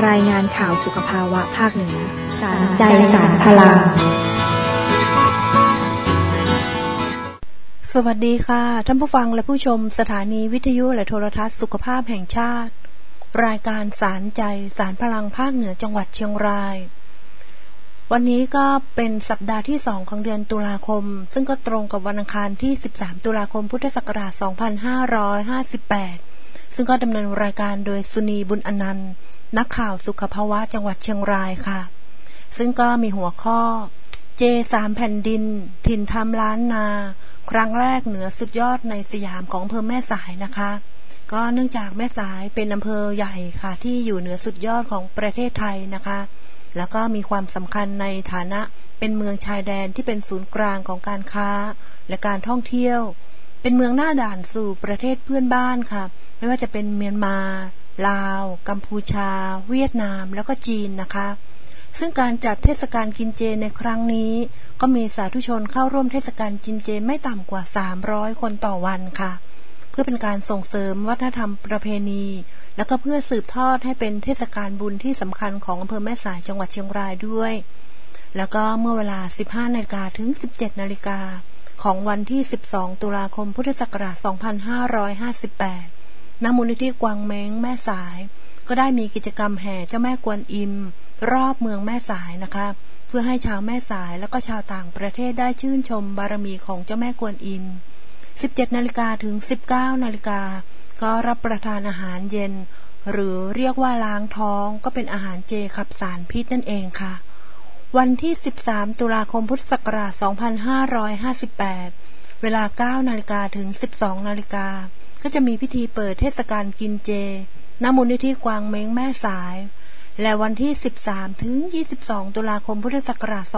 รายงานข่าวสุขภาวะภาคเหนือสารใจสารพลังสวัสดีค่ะท่านผู้ฟังและผู้ชมสถานีวิทยุและโทรทัศน์สุขภาพแห่งชาติรายการสารใจสารพลังภาคเหนือจังหวัดเชียงรายวันนี้ก็เป็นสัปดาห์ที่2ของเดือนตุลาคมซึ่งก็ตรงกับวันอังคารที่13ตุลาคมพุทธศักราช2558ซึ่งก็ดำเนินรายการโดยสุนีบุญอนันต์นักข่าวสุขภาวะจังหวัดเชียงรายค่ะซึ่งก็มีหัวข้อ J3 แผ่นดินถิ่นทำล้านนาครั้งแรกเหนือสุดยอดในสยามของอำเภอแม่สายนะคะก็เนื่องจากแม่สายเป็นอำเภอใหญ่ค่ะที่อยู่เหนือสุดยอดของประเทศไทยนะคะแล้วก็มีความสำคัญในฐานะเป็นเมืองชายแดนที่เป็นศูนย์กลางของการค้าและการท่องเที่ยวเป็นเมืองหน้าด่านสู่ประเทศเพื่อนบ้านค่ะไม่ว่าจะเป็นเมียนมาลาวกัมพูชาเวียดนามแล้วก็จีนนะคะซึ่งการจัดเทศกาลกินเจในครั้งนี้ก็มีสาธุชนเข้าร่วมเทศกาลกินเจไม่ต่ำกว่า300คนต่อวันค่ะเพื่อเป็นการส่งเสริมวัฒนธรรมประเพณีแล้วก็เพื่อสืบทอดให้เป็นเทศกาลบุญที่สำคัญของอำเภอแม่สายจังหวัดเชียงรายด้วยแล้วก็เมื่อเวลา 15:00 นถึง 17:00 นของวันที่12ตุลาคมพุทธศักราช2558ณมูลนิธิกวางเม้งแม่สายก็ได้มีกิจกรรมแห่เจ้าแม่กวนอิมรอบเมืองแม่สายนะคะเพื่อให้ชาวแม่สายและก็ชาวต่างประเทศได้ชื่นชมบารมีของเจ้าแม่กวนอิม 17:00 นถึง 19:00 นก็รับประทานอาหารเย็นหรือเรียกว่าล้างท้องก็เป็นอาหารเจขับสารพิษนั่นเองค่ะวันที่13ตุลาคมพุทธศักราช2558เวลา 9:00 นถึง 12:00 นก็จะมีพิธีเปิดเทศกาลกินเจณมูลนิธิกวางเม้งแม่สายและวันที่13ถึง22ตุลาคมพุทธศักราช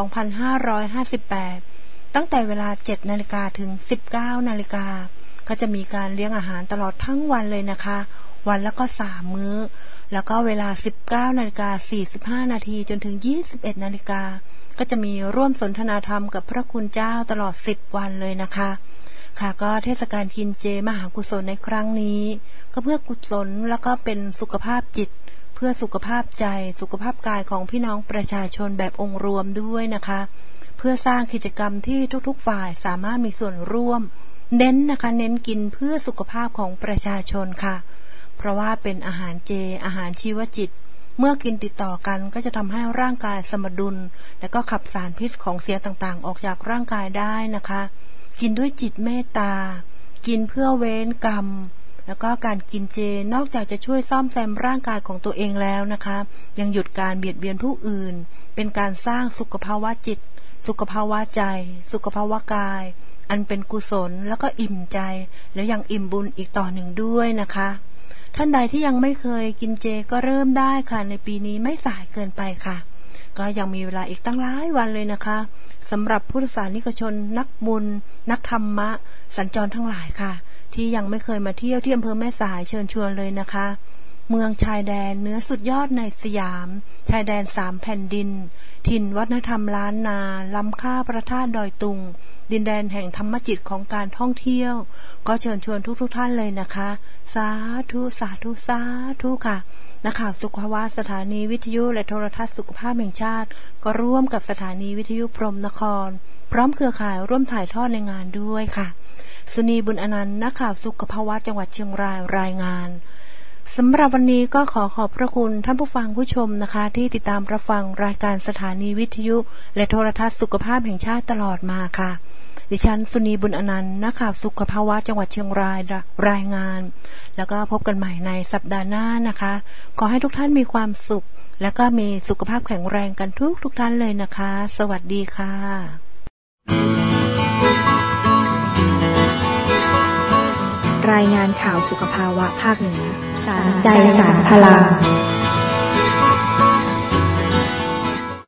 2558ตั้งแต่เวลา 7:00 นถึง 19:00 นก็จะมีการเลี้ยงอาหารตลอดทั้งวันเลยนะคะวันละก็3มื้อแล้วก็เวลา 19:45 นจนถึง 21:00 นก็จะมีร่วมสนทนาธรรมกับพระคุณเจ้าตลอด10วันเลยนะคะค่ะก็เทศกาลกินเจมหากุศลในครั้งนี้ก็เพื่อกุศลแล้วก็เป็นสุขภาพจิตเพื่อสุขภาพใจสุขภาพกายของพี่น้องประชาชนแบบองค์รวมด้วยนะคะเพื่อสร้างกิจกรรมที่ทุกๆฝ่ายสามารถมีส่วนร่วมเน้นนะคะเน้นกินเพื่อสุขภาพของประชาชนค่ะเพราะว่าเป็นอาหารเจอาหารชีวจิตเมื่อกินติดต่อกันก็จะทำให้ร่างกายสมดุลและก็ขับสารพิษของเสียต่างๆออกจากร่างกายได้นะคะกินด้วยจิตเมตตากินเพื่อเว้นกรรมแล้วก็การกินเจนอกจากจะช่วยซ่อมแซมร่างกายของตัวเองแล้วนะคะยังหยุดการเบียดเบียนผู้อื่นเป็นการสร้างสุขภาวะจิตสุขภาวะใจสุขภาวะกายอันเป็นกุศลแล้วก็อิ่มใจแล้วยังอิ่มบุญอีกต่อหนึ่งด้วยนะคะท่านใดที่ยังไม่เคยกินเจก็เริ่มได้ค่ะในปีนี้ไม่สายเกินไปค่ะก็ยังมีเวลาอีกตั้งหลายวันเลยนะคะสำหรับพุทธศาสนิกชนนักบุญนักธรรมะสัญจรทั้งหลายค่ะที่ยังไม่เคยมาเที่ยวที่อำเภอแม่สายเชิญชวนเลยนะคะเมืองชายแดนเนื้อสุดยอดในสยามชายแดน3แผ่นดินถิ่นวัฒนธรรมล้านนาล้ำค่าพระธาตุดอยตุงดินแดนแห่งธรรมจิตของการท่องเที่ยวก็เชิญชวนทุกท่านเลยนะคะสาธุสาธุสาธุค่ะนักข่าวสุขภาวะสถานีวิทยุและโทรทัศน์สุขภาพแห่งชาติก็ร่วมกับสถานีวิทยุพรหมนครพร้อมเครือข่ายร่วมถ่ายทอดในงานด้วยค่ะสุนีบุญอนันต์นักข่าวสุขภาวะจังหวัดเชียงรายรายงานสำหรับวันนี้ก็ขอบพระคุณท่านผู้ฟังผู้ชมนะคะที่ติดตามรับฟังรายการสถานีวิทยุและโทรทัศน์สุขภาพแห่งชาติตลอดมาค่ะดิฉันสุนีบุญอนันต์นักข่าวสุขภาวะจังหวัดเชียงรายรายงานแล้วก็พบกันใหม่ในสัปดาห์หน้านะคะขอให้ทุกท่านมีความสุขและก็มีสุขภาพแข็งแรงกันทุกท่านเลยนะคะสวัสดีค่ะรายงานข่าวสุขภาวะภาคเหนือสารใจสารพลัง